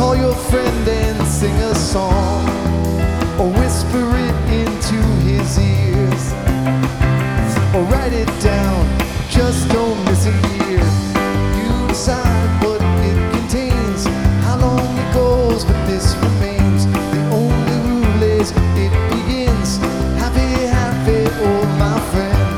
call your friend and sing a song, or whisper it into his ears, or write it down, just don't miss a year. You decide what it contains, how long it goes, but this remains.